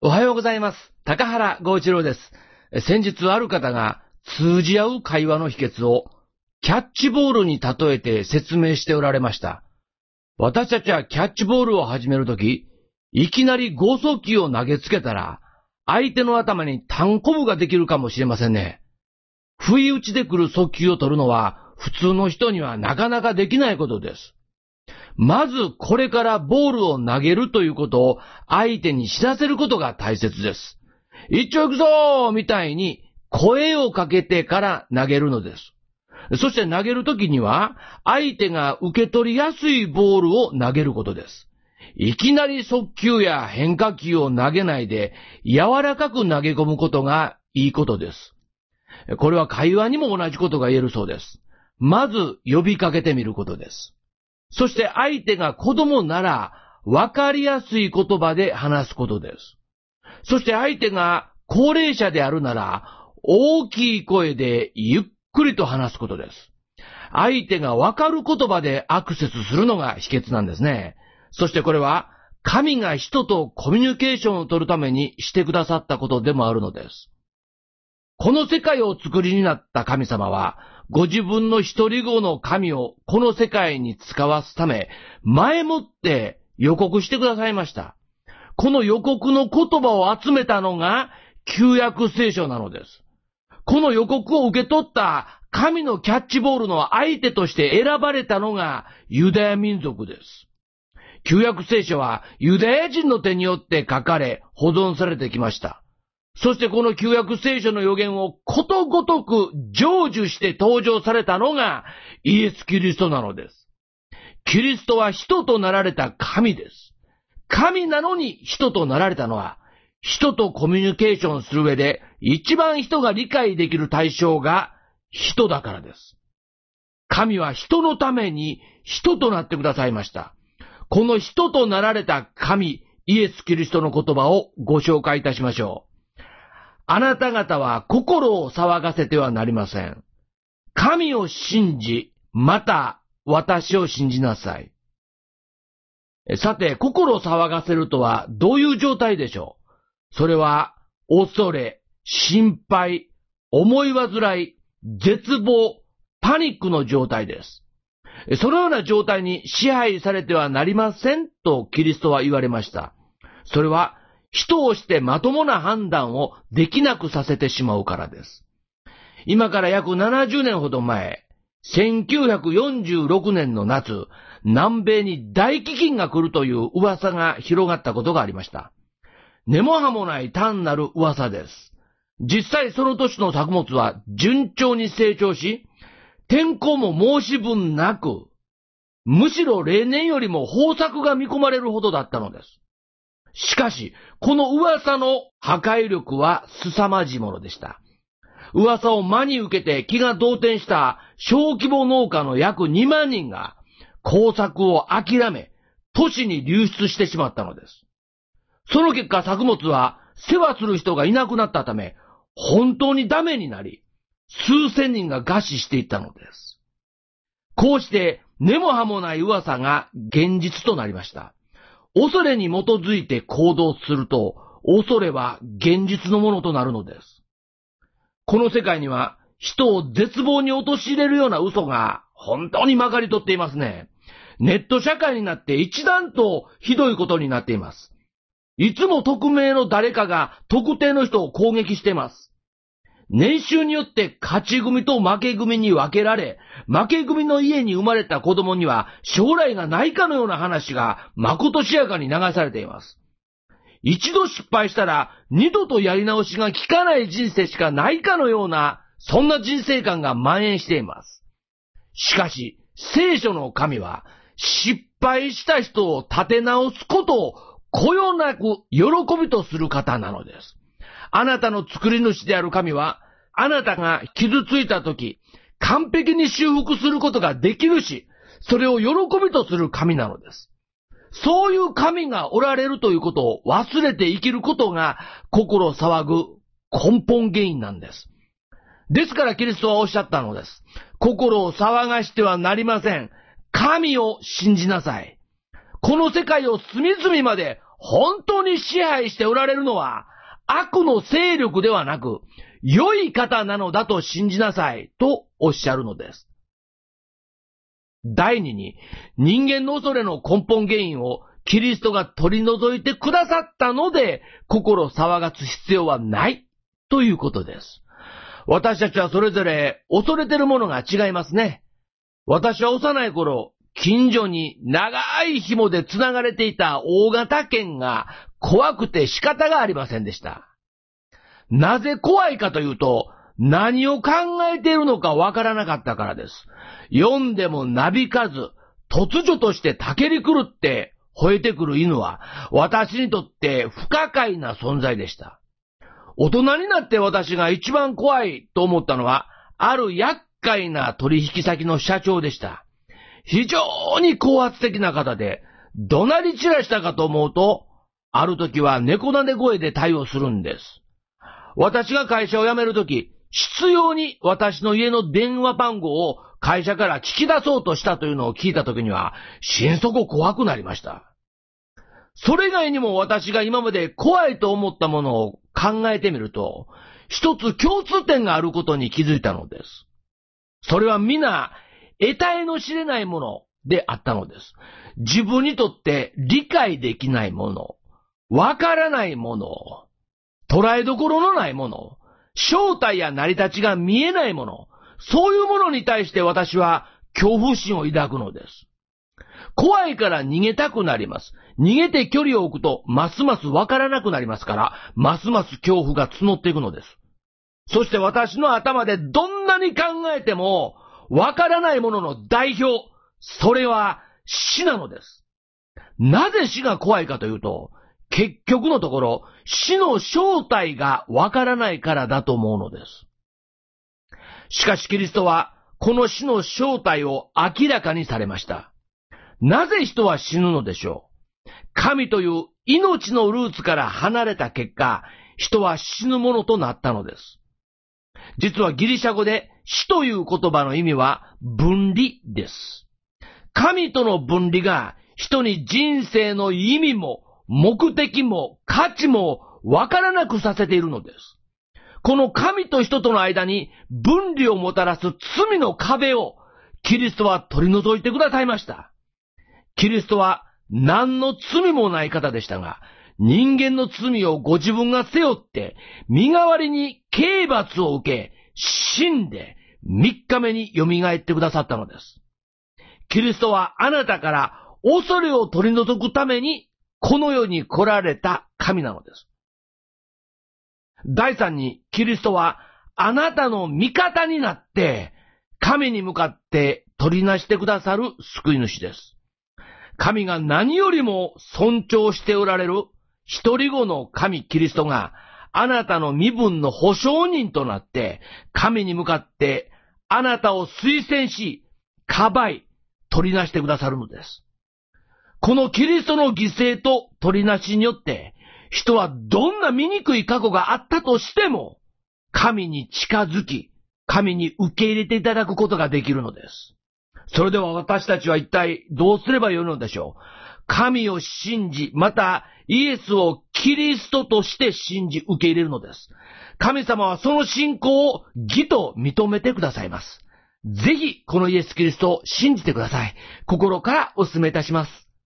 おはようございます。高原剛一郎です。先日ある方が通じ合う会話の秘訣をキャッチボールに例えて説明しておられました。私たちはキャッチボールを始めるとき、いきなり剛速球を投げつけたら、相手の頭に単コブができるかもしれませんね。不意打ちで来る速球を取るのは普通の人にはなかなかできないことです。まずこれからボールを投げるということを相手に知らせることが大切です。一丁行くぞーみたいに声をかけてから投げるのです。そして投げるときには相手が受け取りやすいボールを投げることです。いきなり速球や変化球を投げないで柔らかく投げ込むことがいいことです。これは会話にも同じことが言えるそうです。まず呼びかけてみることです。そして相手が子供なら分かりやすい言葉で話すことです。そして相手が高齢者であるなら大きい声でゆっくりと話すことです。相手が分かる言葉でアクセスするのが秘訣なんですね。そしてこれは神が人とコミュニケーションを取るためにしてくださったことでもあるのです。この世界を作りになった神様はご自分の一人子の神をこの世界に使わすため、前もって予告してくださいました。この予告の言葉を集めたのが旧約聖書なのです。この予告を受け取った神のキャッチボールの相手として選ばれたのがユダヤ民族です。旧約聖書はユダヤ人の手によって書かれ保存されてきました。そしてこの旧約聖書の予言をことごとく成就して登場されたのがイエス・キリストなのです。キリストは人となられた神です。神なのに人となられたのは、人とコミュニケーションする上で一番人が理解できる対象が人だからです。神は人のために人となってくださいました。この人となられた神、イエス・キリストの言葉をご紹介いたしましょう。あなた方は心を騒がせてはなりません。神を信じ、また私を信じなさい。さて、心を騒がせるとはどういう状態でしょう？それは、恐れ、心配、思い煩い、絶望、パニックの状態です。そのような状態に支配されてはなりませんとキリストは言われました。それは、人をしてまともな判断をできなくさせてしまうからです。今から約70年ほど前、1946年の夏、南米に大飢饉が来るという噂が広がったことがありました。根も葉もない単なる噂です。実際その年の作物は順調に成長し、天候も申し分なく、むしろ例年よりも豊作が見込まれるほどだったのです。しかし、この噂の破壊力は凄まじいものでした。噂を真に受けて気が動転した小規模農家の約2万人が耕作を諦め、都市に流出してしまったのです。その結果作物は世話する人がいなくなったため、本当にダメになり、数千人が餓死していったのです。こうして根も葉もない噂が現実となりました。恐れに基づいて行動すると、恐れは現実のものとなるのです。この世界には人を絶望に陥れるような嘘が本当にまかり通っていますね。ネット社会になって一段とひどいことになっています。いつも匿名の誰かが特定の人を攻撃しています。年収によって勝ち組と負け組に分けられ、負け組の家に生まれた子供には将来がないかのような話がまことしやかに流されています。一度失敗したら二度とやり直しが効かない人生しかないかのような、そんな人生観が蔓延しています。しかし、聖書の神は失敗した人を立て直すことをこよなく喜びとする方なのです。あなたの作り主である神は、あなたが傷ついたとき、完璧に修復することができるし、それを喜びとする神なのです。そういう神がおられるということを忘れて生きることが心騒ぐ根本原因なんです。ですからキリストはおっしゃったのです。心を騒がしてはなりません。神を信じなさい。この世界を隅々まで本当に支配しておられるのは悪の勢力ではなく、良い方なのだと信じなさいとおっしゃるのです。第二に、人間の恐れの根本原因をキリストが取り除いてくださったので、心騒がす必要はないということです。私たちはそれぞれ恐れてるものが違いますね。私は幼い頃、近所に長い紐で繋がれていた大型犬が怖くて仕方がありませんでした。なぜ怖いかというと、何を考えているのかわからなかったからです。読んでもなびかず、突如としてたけり狂って吠えてくる犬は、私にとって不可解な存在でした。大人になって私が一番怖いと思ったのは、ある厄介な取引先の社長でした。非常に高圧的な方で、怒鳴り散らしたかと思うと、ある時は猫なで声で対応するんです。私が会社を辞めるとき、執拗に私の家の電話番号を会社から聞き出そうとしたというのを聞いたときには、心底怖くなりました。それ以外にも私が今まで怖いと思ったものを考えてみると、一つ共通点があることに気づいたのです。それは皆、得体の知れないものであったのです。自分にとって理解できないもの、わからないもの、捉えどころのないもの、正体や成り立ちが見えないもの、そういうものに対して私は恐怖心を抱くのです。怖いから逃げたくなります。逃げて距離を置くと、ますますわからなくなりますから、ますます恐怖が募っていくのです。そして私の頭でどんなに考えても、わからないものの代表、それは死なのです。なぜ死が怖いかというと、結局のところ、死の正体がわからないからだと思うのです。しかしキリストは、この死の正体を明らかにされました。なぜ人は死ぬのでしょう。神という命のルーツから離れた結果、人は死ぬものとなったのです。実はギリシャ語で死という言葉の意味は分離です。神との分離が人に人生の意味も目的も価値もわからなくさせているのです。この神と人との間に分離をもたらす罪の壁をキリストは取り除いてくださいました。キリストは何の罪もない方でしたが、人間の罪をご自分が背負って、身代わりに刑罰を受け、死んで3日目に蘇ってくださったのです。キリストはあなたから恐れを取り除くために、この世に来られた神なのです。第三に、キリストはあなたの味方になって、神に向かって取りなしてくださる救い主です。神が何よりも尊重しておられる一人子の神キリストがあなたの身分の保証人となって神に向かってあなたを推薦し、かばい、取りなしてくださるのです。このキリストの犠牲と取りなしによって人はどんな醜い過去があったとしても神に近づき、神に受け入れていただくことができるのです。それでは私たちは一体どうすればよいのでしょう。神を信じ、またイエスをキリストとして信じ受け入れるのです。神様はその信仰を義と認めてくださいます。ぜひこのイエス・キリストを信じてください。心からお勧めいたします。